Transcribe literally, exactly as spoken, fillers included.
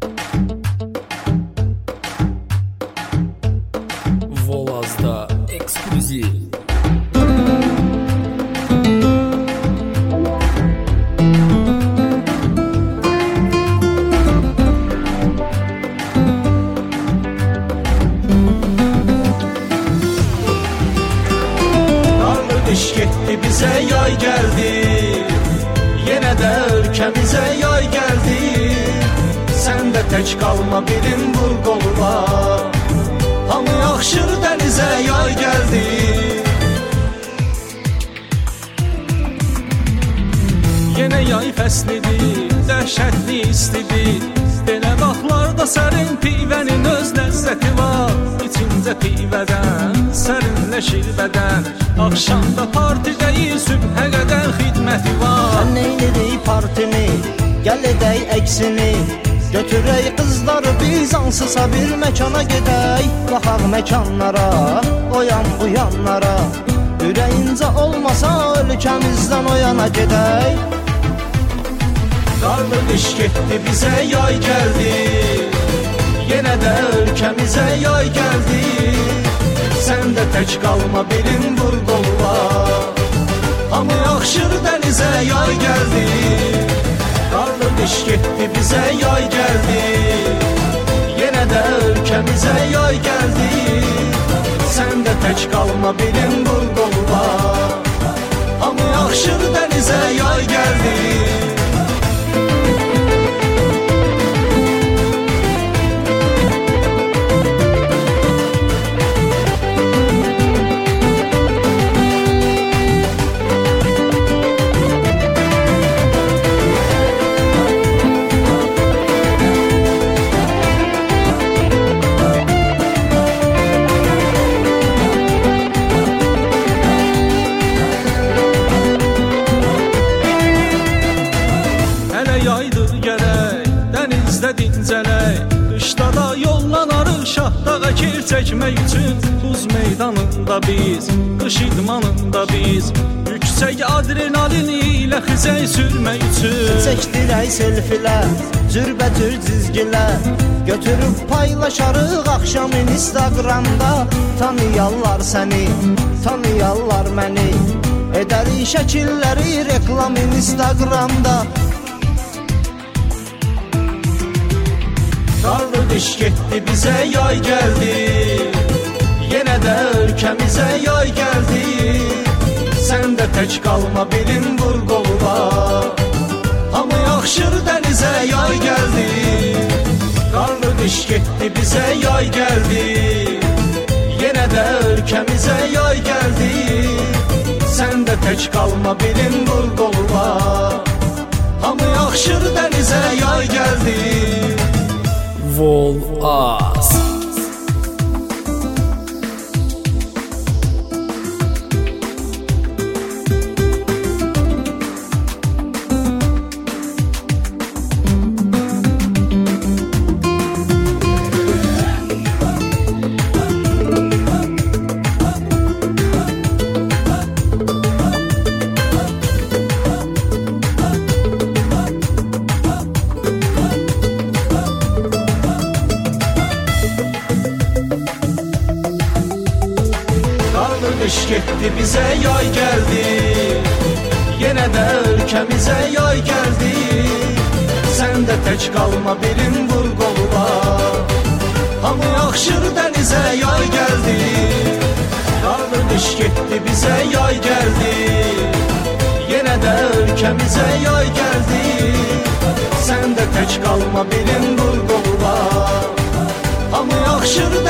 Volazda ekskluziv. Kış getdi bize yay geldi, yine de ülkemize yay geldi. Sen de tek kalma bilim vur qoluna, hamı yaxşır denize yay geldi. Yine yay fəslidir, dəhşətli istidir. Belə vaxtlarda sərin pivənin öz ləzzəti var. İçincə pivədən sərinləşir bədən. Akşamda partideyiz, sübhə qədər xidməti var. Sən neylirik partini, gəl edək əksini. Götürək qızları biz ansısa bir məkana gedək. Baxaq məkanlara, oyan bu yanlara. Ürəyincə olmasa ölkəmizdən o yana gedək. Qarlı qış getdi bize yay geldi, yine de ülkemize yay geldi. Sen de tek kalma bilim vur qoluna, hamı yaxşır denize yay geldi. Qarlı qış getdi bize yay geldi, yine de ülkemize yay geldi. Sen de tek kalma bilim vur qoluna, hamı yaxşır denize yay geldi. Yaydır gərək, dənizdə dincələk. Qışda da yollanarıq şahdağa kir çəkmək üçün. Buz meydanında biz, qış idmanında biz. Yüksək adrenalin ilə xizək sürmək üçün. Çəkdirək selfilər, cürbətür cizgilər. Götürüb paylaşarıq axşamın Instagramda. Tanıyarlar səni, tanıyarlar məni. Edərik şəkilləri reklamın Instagramda. Qarlı qış getdi bize yay geldi, yine de ülkemize yay geldi. Sen de tek kalma bilim vur qoluna, hamı yaxşır denize yay geldi. Qarlı qış getdi bize yay geldi, yine de ülkemize yay geldi. Sen de tek kalma bilim vur qoluna, hamı yaxşır denize yay geldi. Volaz. Kış getdi bize yay geldi, yine de ülkemize yay geldi. Sen de tek kalma bilim vur qoluna, hamı yaxşır denize yay geldi. Qarlı qış getdi bize yay geldi, yine de ülkemize yay geldi. Sen de tek kalma bilim vur qoluna, hamı yaxşır